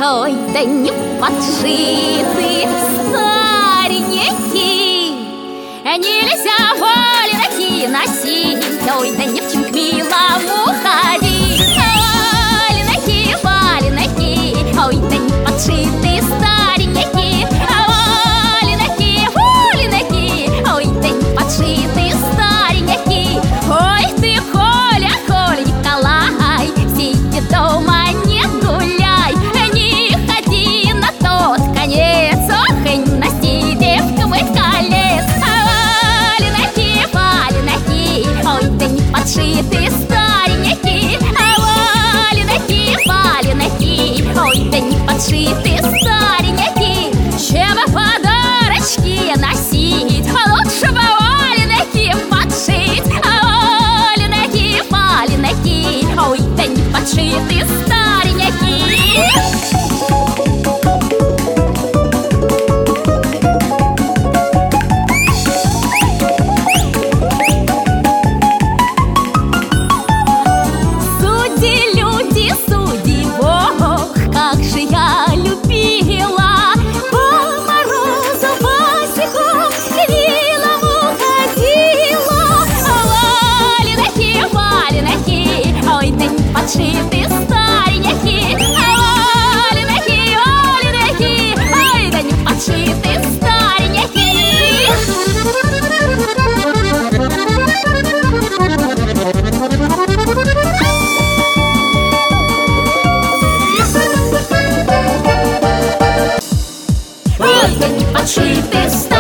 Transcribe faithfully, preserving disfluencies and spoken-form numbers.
Ой, да не подшиты старенькие, нельзя валенки носить. Ой, да девчонка милому ходи. Валенки, валенки, ой, да не подшиты старенькие. Валенки, валенки, ой, да не подшиты старенькие. Ой, ты, Коля, Коля, Николай, сиди дома, не гуляй, не ходи на тот конец, ох, и носи, девка, быть колец. Валенки, валенки, ой, да не подшиты старенькие. Валенки, валенки, ой, да не подшиты старенькие. Чем подарочки носить, лучше бы валенки подшить. Валенки, валенки, ой, да не подшиты старенькие. Суди, люди, суди, Бог, как же я любила по морозу босиком к милому ходила. Валенки, валенки, ой, да не подшиты старенькие. Валенки, валенки, ой, да не подшиты старенькие. Ой, да не подшиты старенькие.